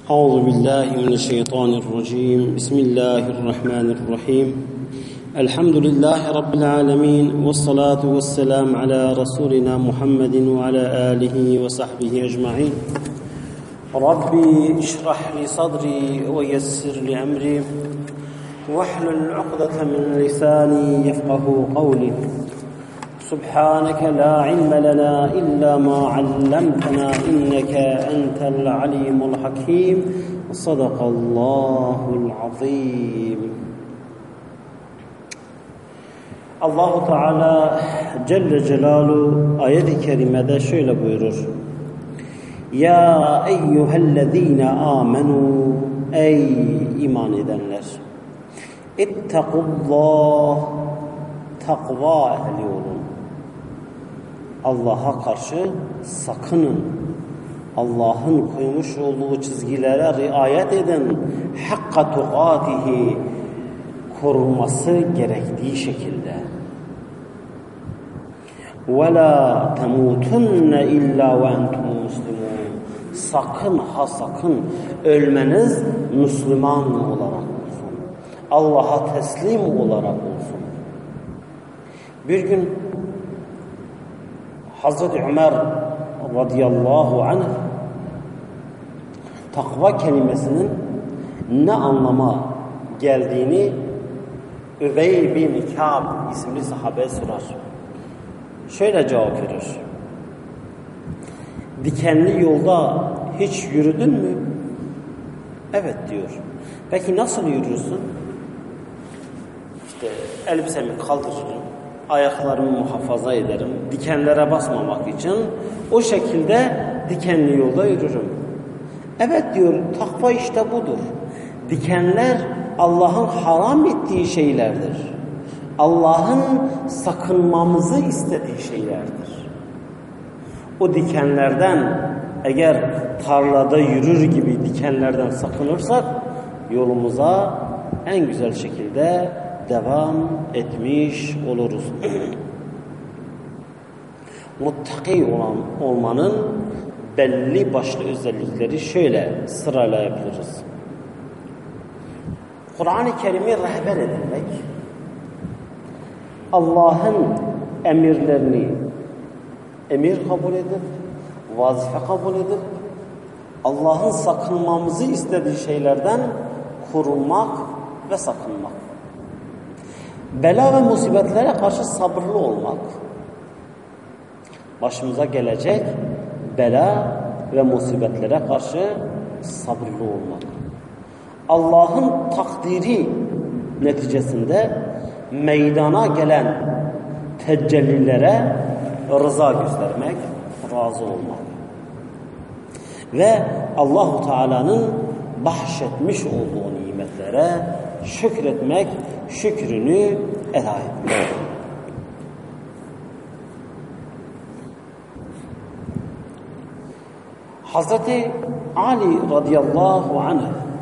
أعوذ بالله من الشيطان الرجيم بسم الله الرحمن الرحيم الحمد لله رب العالمين والصلاة والسلام على رسولنا محمد وعلى آله وصحبه أجمعين ربي اشرح لي صدري ويسر لي أمري واحلل عقدة من لساني يفقه قولي سبحانك لا علم لنا إلا ما علمتنا إنك أنت العليم الحكيم صدق الله العظيم. Allah-u Teala Celle Celaluhu ayet-i kerimede şöyle buyurur. Ya eyyühellezine amenu, ey iman edenler, İttekullah, takva ehli olun. Allah'a karşı sakının. Allah'ın koymuş olduğu çizgilere riayet edin. Hakka tukatihi, korunması gerektiği şekilde. Ve la temutunne illa ve entum muslimun. Sakın ha sakın ölmeniz Müslüman olarak olsun. Allah'a teslim olarak olsun. Bir gün Hazreti Ömer radıyallahu anh takva kelimesinin ne anlama geldiğini Übey bin Kâb isimli sahabeye sorar. Şöyle cevap verir. Dikenli yolda hiç yürüdün mü? Evet diyor. Peki nasıl yürürsün? İşte elbisemi kaldırırım, ayaklarımı muhafaza ederim, dikenlere basmamak için o şekilde dikenli yolda yürürüm. Evet diyor, takva işte budur. Dikenler Allah'ın haram ettiği şeylerdir. Allah'ın sakınmamızı istediği şeylerdir. O dikenlerden, eğer tarlada yürür gibi dikenlerden sakınırsak yolumuza en güzel şekilde devam etmiş oluruz. Muttaki olmanın belli başlı özellikleri şöyle sıralayabiliriz. Kur'an-ı Kerim'i rehber edinmek, Allah'ın emirlerini emir kabul edip, vazife kabul edip, Allah'ın sakınmamızı istediği şeylerden korunmak ve sakınmak. Bela ve musibetlere karşı sabırlı olmak. Başımıza gelecek bela ve musibetlere karşı sabırlı olmak. Allah'ın takdiri neticesinde meydana gelen tecellilere rıza göstermek, razı olmak. Ve Allah-u Teala'nın bahşetmiş olduğu nimetlere şükretmek, şükrünü eda etmek. Hazreti Ali radıyallahu anh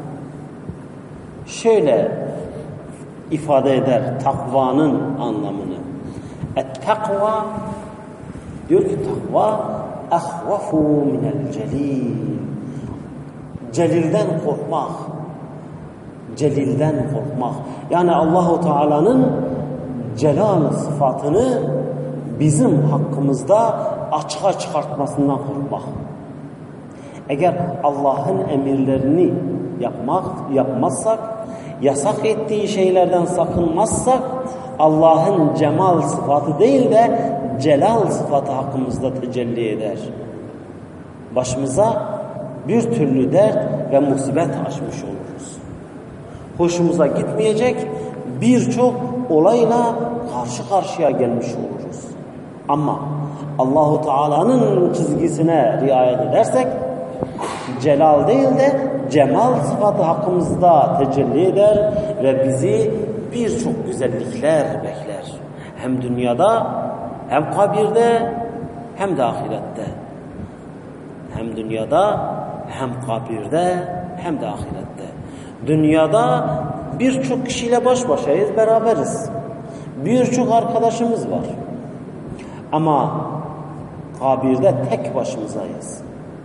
şöyle ifade eder takvanın anlamını. Et-takva, diyor ki takva ahvafu minel celil. Celilden korkmak. Celilden korkmak. Yani Allahu Teala'nın celal sıfatını bizim hakkımızda açığa çıkartmasından korkmak. Eğer Allah'ın emirlerini yapmazsak, yasak ettiği şeylerden sakınmazsak, Allah'ın cemal sıfatı değil de celal sıfatı hakkımızda tecelli eder. Başımıza bir türlü dert ve musibet açmış oluruz. Hoşumuza gitmeyecek birçok olayla karşı karşıya gelmiş oluruz. Ama Allahu Teala'nın çizgisine riayet edersek, celal değil de cemal sıfatı hakkımızda tecelli eder ve bizi birçok güzellikler bekler. Hem dünyada, hem kabirde, hem de ahirette. Hem dünyada, hem kabirde, hem de ahirette. Dünyada birçok kişiyle baş başayız, beraberiz. Birçok arkadaşımız var. Ama kabirde tek başımızayız.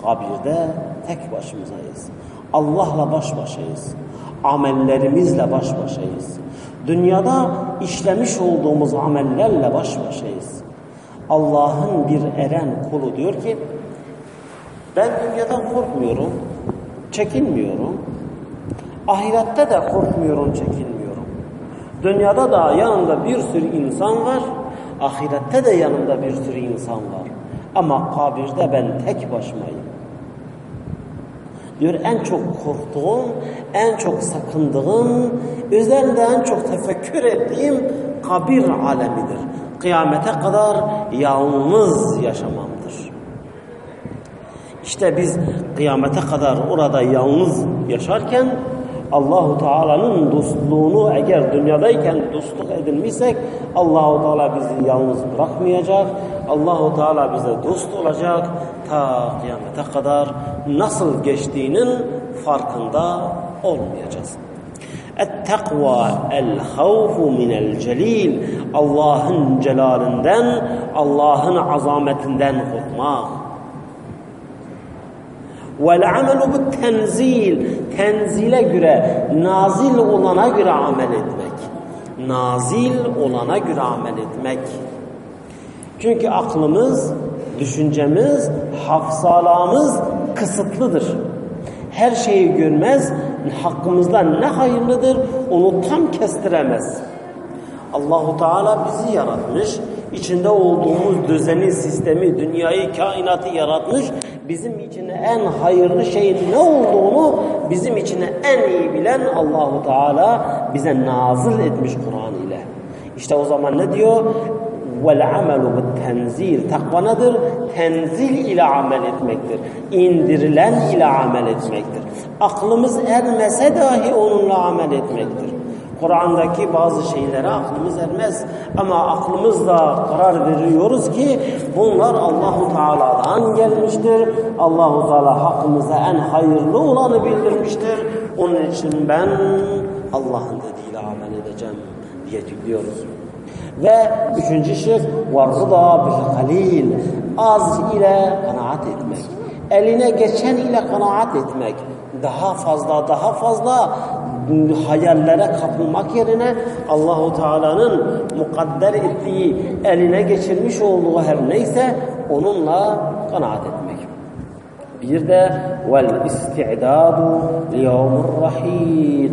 kabirde tek başımızayız. Allah'la baş başayız. Amellerimizle baş başayız. Dünyada işlemiş olduğumuz amellerle baş başayız. Allah'ın bir eren kulu diyor ki, ben dünyadan korkmuyorum, çekinmiyorum. Ahirette de korkmuyorum, çekinmiyorum. Dünyada da yanımda bir sürü insan var, ahirette de yanımda bir sürü insan var. Ama kabirde ben tek başımayım. Diyor, en çok korktuğum, en çok sakındığım, üzerinde en çok tefekkür ettiğim kabir alemidir. Kıyamete kadar yalnız yaşamamdır. İşte biz kıyamete kadar orada yalnız yaşarken Allahu Teala'nın dostluğunu eğer dünyadayken dostluk edinmişsek Allahu Teala bizi yalnız bırakmayacak. Allahu Teala bize dost olacak. Ta kıyamete kadar nasıl geçtiğinin farkında olmayacağız. Et-takva el-havfu minel-celil. Allah'ın celalinden, Allah'ın azametinden korkmak. Vel-amelu bit-tenzil. Tenzile göre, nazil olana göre amel etmek. Nazil olana göre amel etmek. Çünkü aklımız, düşüncemiz, hafsalamız kısıtlıdır. Her şeyi görmez, hakkımızda ne hayırlıdır onu tam kestiremez. Allahu Teala bizi yaratmış, içinde olduğumuz düzeni, sistemi, dünyayı, kainatı yaratmış. Bizim için en hayırlı şeyin ne olduğunu bizim için en iyi bilen Allahu Teala bize nazil etmiş Kur'an ile. İşte o zaman ne diyor? وَالْعَمَلُ بِالتَّنْزِيلِ. Takva nedir? Tenzil ile amel etmektir. İndirilen ile amel etmektir. Aklımız ermese dahi onunla amel etmektir. Kur'an'daki bazı şeylere aklımız ermez. Ama aklımızla karar veriyoruz ki bunlar Allahu Teala'dan gelmiştir. Allahu Teala hakkımıza en hayırlı olanı bildirmiştir. Onun için ben Allah'ın dediğiyle amel edeceğim diye diyoruz. Ve üçüncü şık وَالرُّضَى بِالْقَلِيلِ. Az ile kanaat etmek. Eline geçen ile kanaat etmek. Daha fazla hayallere kapılmak yerine Allahu Teala'nın mukadder ettiği, eline geçirmiş olduğu her neyse onunla kanaat etmek. Bir de vel isti'dadu liyevmir rahil.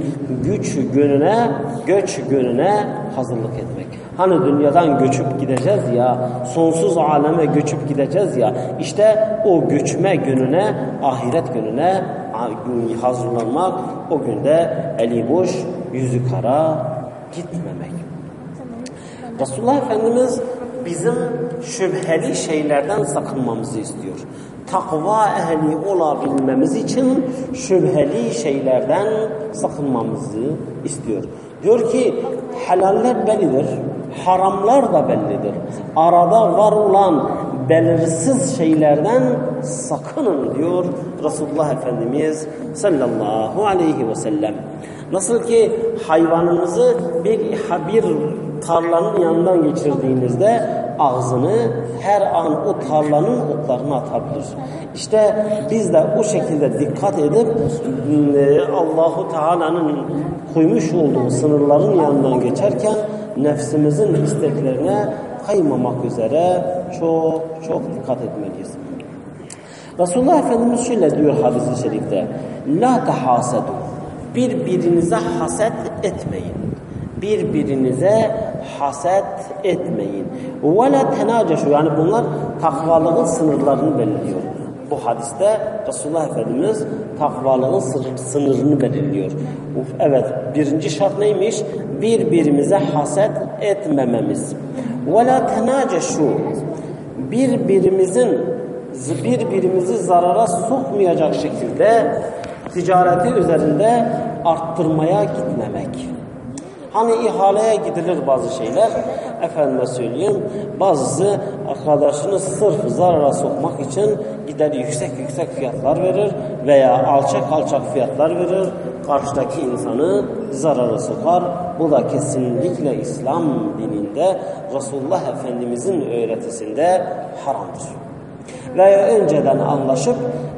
Göç gününe hazırlık etmek. Hani dünyadan göçüp gideceğiz ya, sonsuz aleme göçüp gideceğiz ya, işte o göçme gününe, ahiret gününe hazırlanmak, o günde eli boş, yüzü kara gitmemek. Resulullah Efendimiz bizim şüpheli şeylerden sakınmamızı istiyor. Takva ehli olabilmemiz için şüpheli şeylerden sakınmamızı istiyor. Diyor ki helaller bellidir, haramlar da bellidir. Arada var olan belirsiz şeylerden sakının diyor Resulullah Efendimiz sallallahu aleyhi ve sellem. Nasıl ki hayvanınızı bir tarlanın yanından geçirdiğinizde ağzını her an o tarlanın otlarına atabilir. İşte biz de o şekilde dikkat edip Allahu Teala'nın koymuş olduğu sınırların yanından geçerken nefsimizin isteklerine kaymamak üzere çok dikkat etmeliyiz. Resulullah Efendimiz şöyle diyor hadis-i şerifte: La tahasadu. Birbirinize haset etmeyin. Birbirinize haset etmeyin. Ve la tenaceşu. Yani bunlar takvalığın sınırlarını belirliyor. Bu hadiste Resulullah Efendimiz takvalığın sınırını belirliyor. Evet, birinci şart neymiş? Birbirimize haset etmememiz. Ve la tenaceşu. Birbirimizi zarara sokmayacak şekilde ticareti üzerinde arttırmaya gitmemek. Hani ihaleye gidilir bazı şeyler, efendime söyleyeyim, bazısı arkadaşını sırf zarara sokmak için gider yüksek fiyatlar verir veya alçak fiyatlar verir, karşıdaki insanı zarara sokar. Bu da kesinlikle İslam dininde, Resulullah Efendimizin öğretisinde haramdır. Veya önceden anlaşıp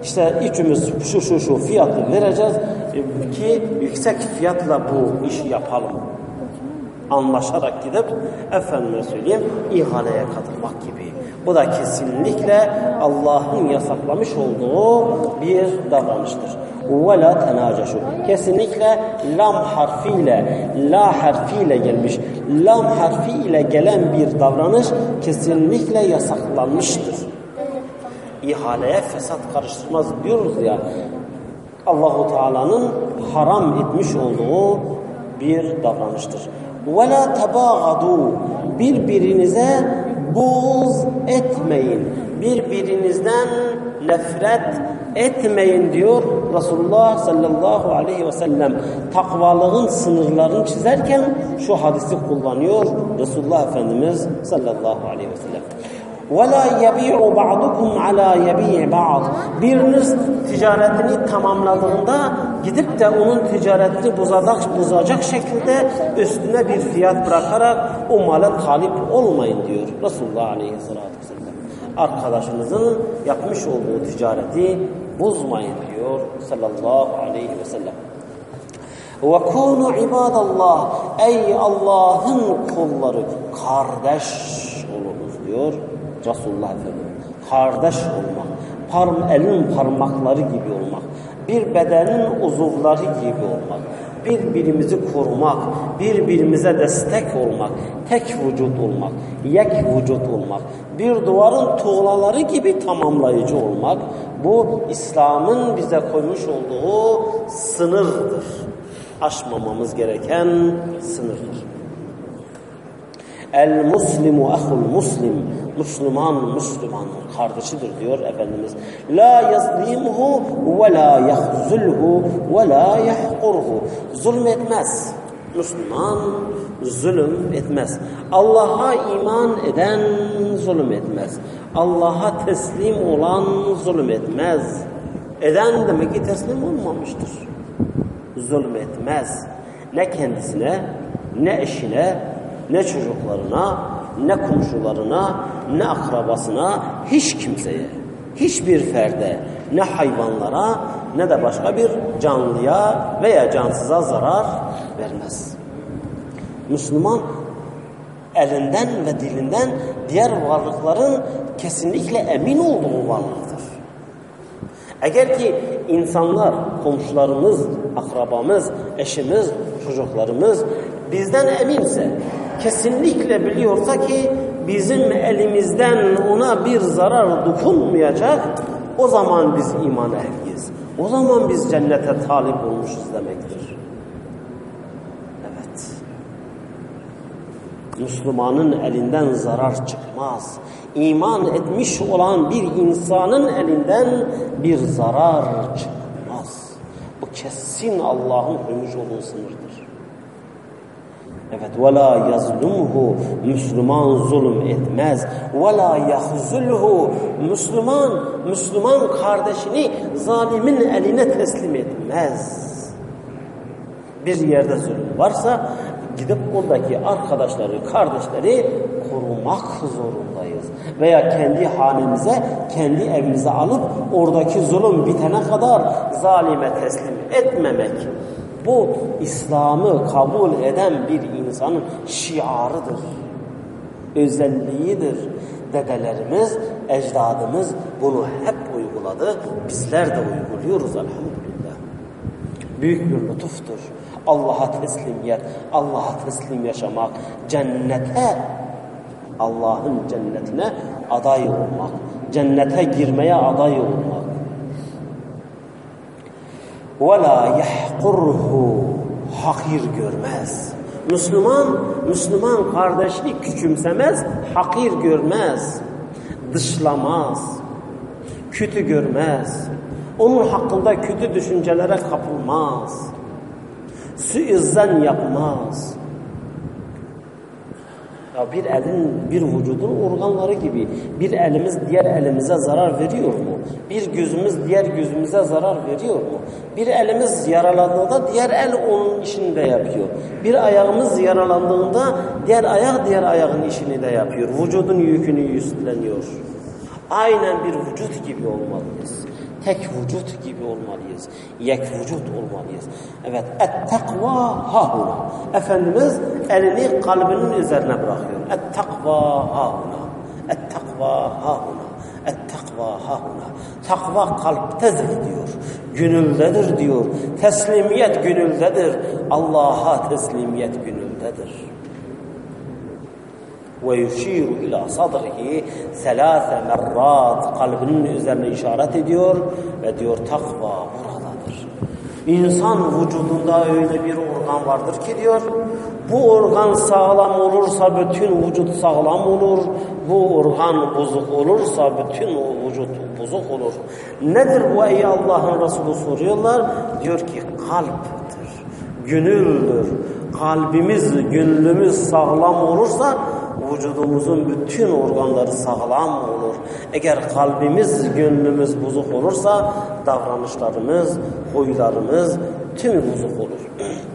İşte üçümüz şu fiyatı vereceğiz ki yüksek fiyatla bu işi yapalım. Anlaşarak gidip efendime söyleyeyim ihaleye katılmak gibi. Bu da kesinlikle Allah'ın yasaklamış olduğu bir davranıştır. وَلَا تَنَاجَشُوا. Kesinlikle lam harfiyle, la harfiyle gelmiş. Lam harfiyle gelen bir davranış kesinlikle yasaklanmıştır. İhaleye fesat karıştırmaz diyoruz ya. Allahu Teala'nın haram etmiş olduğu bir davranıştır. وَلَا تَبَاغَضُوا. Birbirinize buğz etmeyin. Birbirinizden nefret etmeyin diyor Resulullah sallallahu aleyhi ve sellem. Takvalığın sınırlarını çizerken şu hadisi kullanıyor Resulullah Efendimiz sallallahu aleyhi ve sellem. وَلَا يَبِيعُ بَعْضُكُمْ عَلَى يَبِيعِ بَعْضٍ. Biriniz ticaretini tamamladığında gidip de onun ticaretini bozacak şekilde üstüne bir fiyat bırakarak o mala talip olmayın diyor Resulullah aleyhissalatü vesselam. Arkadaşınızın yapmış olduğu ticareti bozmayın diyor sallallahu aleyhi ve sellem. وَكُونُوا عِبَادَ اللّٰهِ. Ey Allah'ın kulları, kardeş olunuz diyor Resulullah Efendimiz. Kardeş olmak, elin parmakları gibi olmak, bir bedenin uzuvları gibi olmak, birbirimizi korumak, birbirimize destek olmak, tek vücut olmak, yek vücut olmak, bir duvarın tuğlaları gibi tamamlayıcı olmak, bu İslam'ın bize koymuş olduğu sınırdır. Aşmamamız gereken sınırdır. El-Muslimu ahul muslim. Müslüman, Müslümanın kardeşidir diyor Efendimiz. La yazlimhu ve la yahzulhu ve la yahqurhu. Zulmetmez. Müslüman zulüm etmez. Allah'a iman eden zulüm etmez. Allah'a teslim olan zulüm etmez. Eden demek ki teslim olmamıştır. Zulüm etmez. Ne kendisine, ne eşine, ne çocuklarına, ne komşularına, ne akrabasına, hiç kimseye, hiçbir ferde, ne hayvanlara, ne de başka bir canlıya veya cansıza zarar vermez. Müslüman elinden ve dilinden diğer varlıkların kesinlikle emin olduğu varlıktır. Eğer ki insanlar, komşularımız, akrabamız, eşimiz, çocuklarımız bizden eminse, kesinlikle biliyorsa ki bizim elimizden ona bir zarar dokunmayacak, o zaman biz iman ehliyiz. O zaman biz cennete talip olmuşuz demektir. Evet. Müslümanın elinden zarar çıkmaz. İman etmiş olan bir insanın elinden bir zarar çıkmaz. Bu kesin Allah'ın koymuş olduğu sınırdır. Evet, وَلَا يَظْلُمْهُ. Müslüman zulüm etmez. وَلَا يَخْزُلْهُ. Müslüman kardeşini zalimin eline teslim etmez. Bir yerde zulüm varsa gidip oradaki arkadaşları, kardeşleri korumak zorundayız. Veya kendi hanemize, kendi evimize alıp oradaki zulüm bitene kadar zalime teslim etmemek. Bu İslam'ı kabul eden bir insanın şiarıdır, özelliğidir. Dedelerimiz, ecdadımız bunu hep uyguladı. Bizler de uyguluyoruz elhamdülillah. Büyük bir lütuftur. Allah'a teslimiyet, Allah'a teslim yaşamak, cennete, Allah'ın cennetine aday olmak, cennete girmeye aday olmak. وَلَا يَحْقُرْهُ. Hakir görmez. Müslüman kardeşini küçümsemez, hakir görmez, dışlamaz, kötü görmez. Onun hakkında kötü düşüncelere kapılmaz. Suizan yapmaz. Ya bir elin, bir vücudun organları gibi bir elimiz diğer elimize zarar veriyor mu? Bir gözümüz diğer gözümüze zarar veriyor mu? Bir elimiz yaralandığında diğer el onun işini de yapıyor. Bir ayağımız yaralandığında diğer ayağın işini de yapıyor. Vücudun yükünü üstleniyor. Aynen bir vücut gibi olmalıyız. tek vücut gibi olmalıyız. Yek vücut olmalıyız. Evet, et-takva hahuna. Efendimiz elini kalbinin üzerine bırakıyor. Et-takva hahuna. Et-takva hahuna. Et-takva hahuna. Takva kalptedir diyor. Gönüldedir diyor. Teslimiyet gönüldedir. Allah'a teslimiyet gönüldedir. Ve yuşiru ila sadrihi selâse merrat, kalbinin üzerine işaret ediyor ve diyor takva buradadır. İnsan vücudunda öyle bir organ vardır ki diyor, bu organ sağlam olursa bütün vücut sağlam olur, bu organ bozuk olursa bütün o vücut bozuk olur. Nedir bu ey Allah'ın Resulü soruyorlar? Diyor ki kalptir, gönüldür. Kalbimiz, gönlümüz sağlam olursa vücudumuzun bütün organları sağlam olur. Eğer kalbimiz, gönlümüz bozuk olursa davranışlarımız, huylarımız tümü bozuk olur.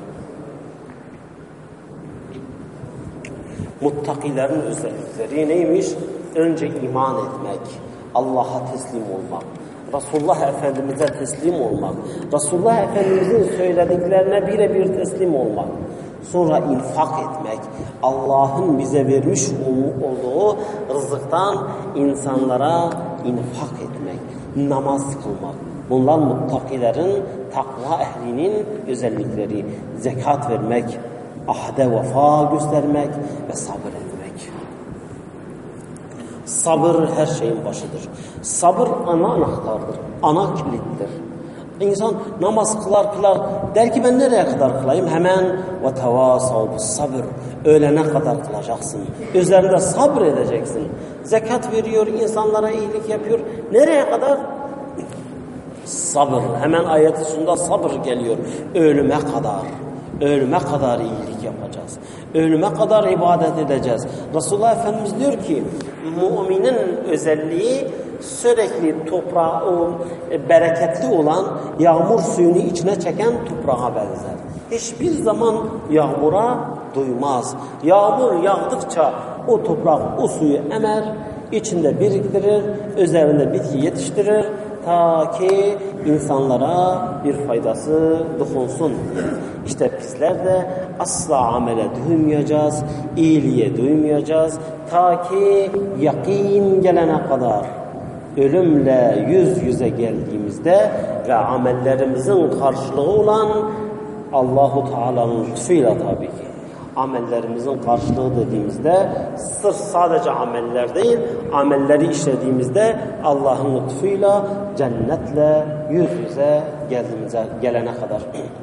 Muttakilerin özellikleri neymiş? Önce iman etmek, Allah'a teslim olmak, Resulullah Efendimiz'e teslim olmak, Resulullah Efendimiz'in söylediklerine birebir teslim olmak. Sonra infak etmek, Allah'ın bize vermiş olduğu rızıktan insanlara infak etmek, namaz kılmak. Bunlar muttakilerin, takva ehlinin özellikleri. Zekat vermek, ahde vefa göstermek ve sabır etmek. Sabır her şeyin başıdır. Sabır ana anahtardır, ana kilittir. İnsan namaz kılar der ki ben nereye kadar kılayım? Hemen ve tevasav bis sabır. Ölene kadar kılacaksın. Üzerinde sabır edeceksin. Zekat veriyor, insanlara iyilik yapıyor. Nereye kadar? Sabır. Hemen ayet-i sonunda sabır geliyor. Ölüme kadar. Ölüme kadar iyilik yapacağız. Ölüme kadar ibadet edeceğiz. Resulullah Efendimiz diyor ki müminin özelliği sürekli toprağa, bereketli olan yağmur suyunu içine çeken toprağa benzer. Hiçbir zaman yağmura duymaz. Yağmur yağdıkça o toprak o suyu emer, içinde biriktirir, üzerinde bitki yetiştirir ta ki insanlara bir faydası dokunsun. İşte bizler de asla amele duymayacağız, iyiliğe duymayacağız ta ki yakin gelene kadar. Ölümle yüz yüze geldiğimizde ve amellerimizin karşılığı olan Allahu Teala'nın lütfuyla tabii ki. Amellerimizin karşılığı dediğimizde sırf sadece ameller değil, amelleri işlediğimizde Allah'ın lütfuyla cennetle yüz yüze gelene kadar.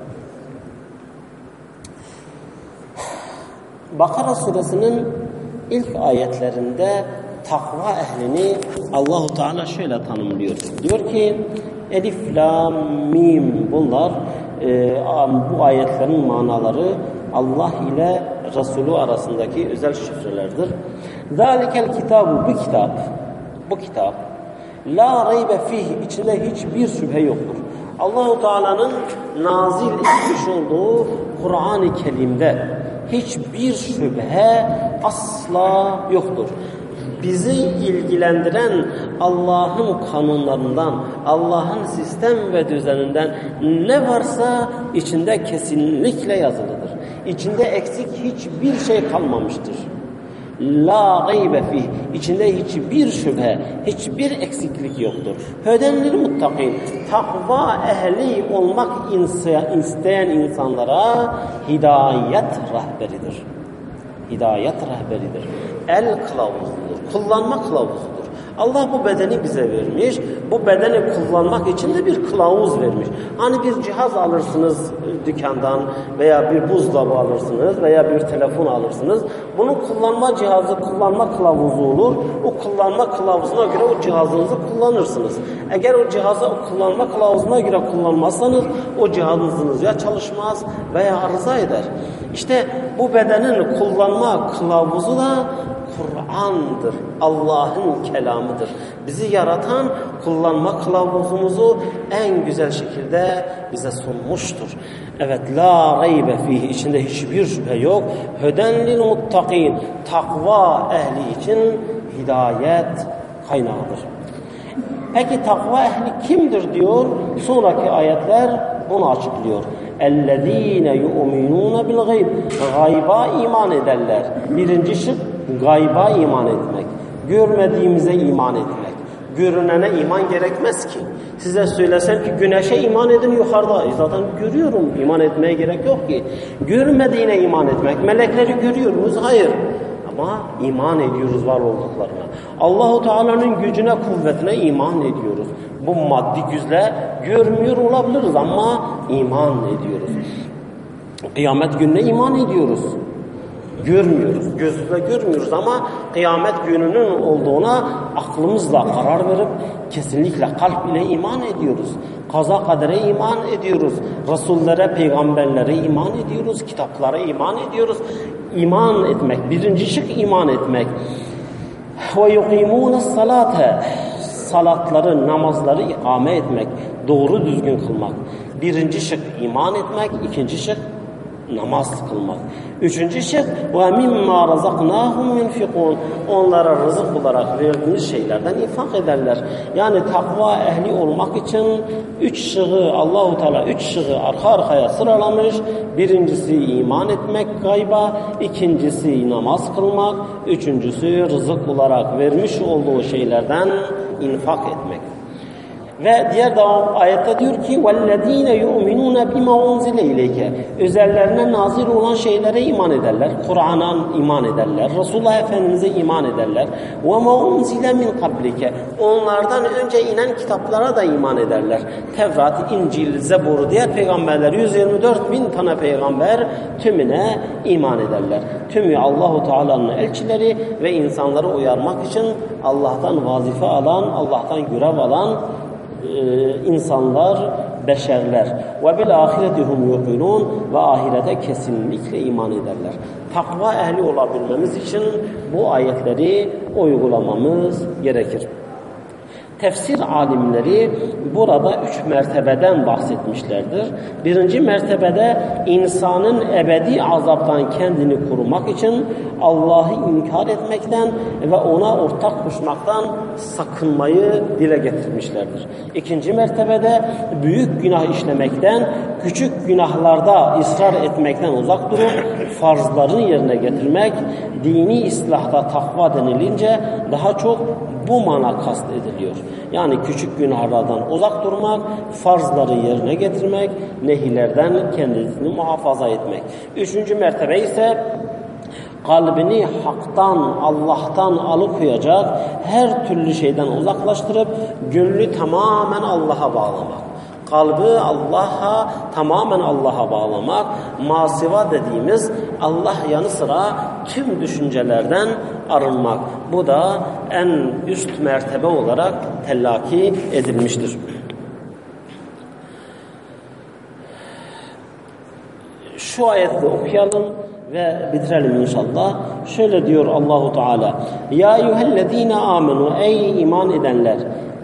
Bakara suresinin ilk ayetlerinde takva ehlini Allahu Teala şöyle tanımlıyor. Diyor ki Elif, Lam, Mim, bunlar bu ayetlerin manaları Allah ile Resulü arasındaki özel şifrelerdir. Zalikel kitabu, bu kitap la raybe fih, içinde hiçbir şüphe yoktur. Allahu Teala'nın nazil etmiş olduğu Kur'an-ı Kerim'de hiçbir şüphe asla yoktur. Bizi ilgilendiren Allah'ın kanunlarından, Allah'ın sistem ve düzeninden ne varsa içinde kesinlikle yazılıdır. İçinde eksik hiçbir şey kalmamıştır. La gaybe fih, içinde hiçbir şüphe, hiçbir eksiklik yoktur. Hödenlil muttakin, takva ehli olmak isteyen insanlara hidayet rehberidir. Hidayet rehberidir. El kılavuzudur. Kullanma kılavuzudur. Allah bu bedeni bize vermiş. Bu bedeni kullanmak için de bir kılavuz vermiş. Hani bir cihaz alırsınız dükkandan veya bir buzdolabı alırsınız veya bir telefon alırsınız. Bunun kullanma cihazı, kullanma kılavuzu olur. O kullanma kılavuzuna göre o cihazınızı kullanırsınız. Eğer o cihazı kullanma kılavuzuna göre kullanmazsanız o cihazınız ya çalışmaz veya arıza eder. İşte bu bedenin kullanma kılavuzu da Kur'an'dır. Allah'ın kelamıdır. Bizi yaratan kullanma kılavuzumuzu en güzel şekilde bize sunmuştur. Evet, la raybe fihi, içinde hiçbir şüphe yok. Hödenlil muttakin, takva ehli için hidayet kaynağıdır. Peki takva ehli kimdir diyor? Sonraki ayetler bunu açıklıyor. اَلَّذ۪ينَ يُؤْمِنُونَ بِالْغَيْبِ Gayba iman ederler. Birinci şık gayba iman etmek. Görmediğimize iman etmek. Görünene iman gerekmez ki. Size söylesem ki güneşe iman edin yukarıda. Zaten görüyorum. İman etmeye gerek yok ki. Görmediğine iman etmek. Melekleri görüyor muyuz? Hayır. Ama iman ediyoruz var olduklarına. Allahu Teala'nın gücüne, kuvvetine iman ediyoruz. Bu maddi gözle görmüyor olabiliriz ama iman ediyoruz. Kıyamet gününe iman ediyoruz. Görmüyoruz, gözle görmüyoruz ama kıyamet gününün olduğuna aklımızla karar verip kesinlikle kalp ile iman ediyoruz. Kaza kadere iman ediyoruz. Resullere, peygamberlere iman ediyoruz. Kitaplara iman ediyoruz. İman etmek, birinci şık iman etmek. وَيُقِيمُونَ الصَّلَاةَ Salatları, namazları ikame etmek, doğru düzgün kılmak. Birinci şık iman etmek, ikinci şık namaz kılmak. Üçüncü şık وَمِمَّا رَزَقْنَاهُمْ يُنْفِقُونَ Onlara rızık olarak verdiğimiz şeylerden infak ederler. Yani takva ehli olmak için üç şığı Allahu Teala üç şığı arka arkaya sıralamış. Birincisi iman etmek gayba, ikincisi namaz kılmak, üçüncüsü rızık olarak vermiş olduğu şeylerden infak etmek. Ve diğer devam ayette diyor ki وَالَّذ۪ينَ يُؤْمِنُونَ بِمَا اُنْزِلَ اِلَيْكَ Üzerlerine nazil olan şeylere iman ederler. Kur'an'a iman ederler. Resulullah Efendimiz'e iman ederler. وَمَا اُنْزِلَ مِنْ قَبْلِكَ Onlardan önce inen kitaplara da iman ederler. Tevrat, İncil, Zebur, diğer peygamberler 124.000 tane peygamber tümüne iman ederler. Tümü Allahu Teala'nın elçileri ve insanları uyarmak için Allah'tan vazife alan, Allah'tan görev alan insanlar, beşerler. Ve bil ahiretihum yuqinun ve ahirete kesinlikle iman ederler. Takva ehli olabilmemiz için bu ayetleri uygulamamız gerekir. Tefsir alimleri burada üç mertebeden bahsetmişlerdir. Birinci mertebede insanın ebedi azaptan kendini korumak için Allah'ı inkar etmekten ve ona ortak koşmaktan sakınmayı dile getirmişlerdir. İkinci mertebede büyük günah işlemekten, küçük günahlarda ısrar etmekten uzak durup farzların yerine getirmek, dini islahta takva denilince daha çok bu mana kastediliyor. Yani küçük günahlardan uzak durmak, farzları yerine getirmek, nehilerden kendisini muhafaza etmek. Üçüncü mertebe ise kalbini haktan, Allah'tan alıkoyacak her türlü şeyden uzaklaştırıp gönlü tamamen Allah'a bağlamak. Kalbi Allah'a, tamamen Allah'a bağlamak, masiva dediğimiz Allah yanı sıra tüm düşüncelerden arınmak. Bu da en üst mertebe olarak telakki edilmiştir. Şu ayeti okuyalım ve bitirelim inşallah. Şöyle diyor Allahu Teala: Ya eyyühellezine amenu ey iman edenler,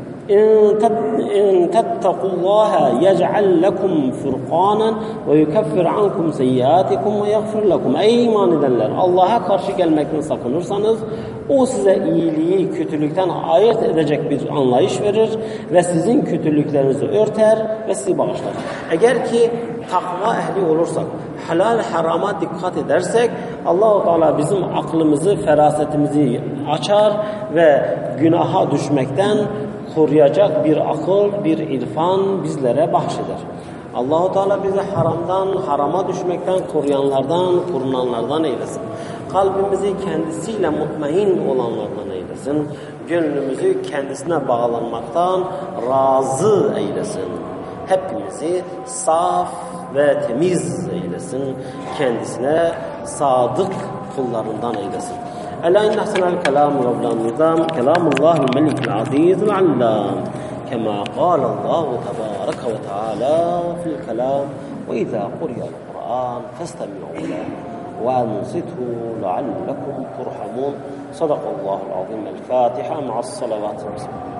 İn tettakullaha yec'al lekum furqanan ve yukeffir ankum seyyiatikum ve yaghfir lekum. Ey iman edenler, Allah'a karşı gelmekten sakınırsanız o size iyiliği kötülükten ayırt edecek bir anlayış verir ve sizin kötülüklerinizi örter ve sizi bağışlar. Eğer ki takva ehli olursak, halal harama dikkat edersek Allah-u Teala bizim aklımızı, ferasetimizi açar ve günaha düşmekten koruyacak bir akıl, bir irfan bizlere bahşeder. Allah-u Teala bizi haramdan, harama düşmekten koruyanlardan, korunanlardan eylesin. Kalbimizi kendisiyle mutmain olanlardan eylesin. Gönlümüzü kendisine bağlanmaktan razı eylesin. Hepimizi saf ve temiz eylesin. Kendisine sadık kullarından eylesin. ألا إن أحسن الكلام وأبلغ النظام كلام الله الملك العزيز العلام كما قال الله تبارك وتعالى في الكلام وإذا قرئ القرآن فاستمعوا له وأنصتوا لعلكم ترحمون صدق الله العظيم. الفاتحة مع الصلوات والسلام.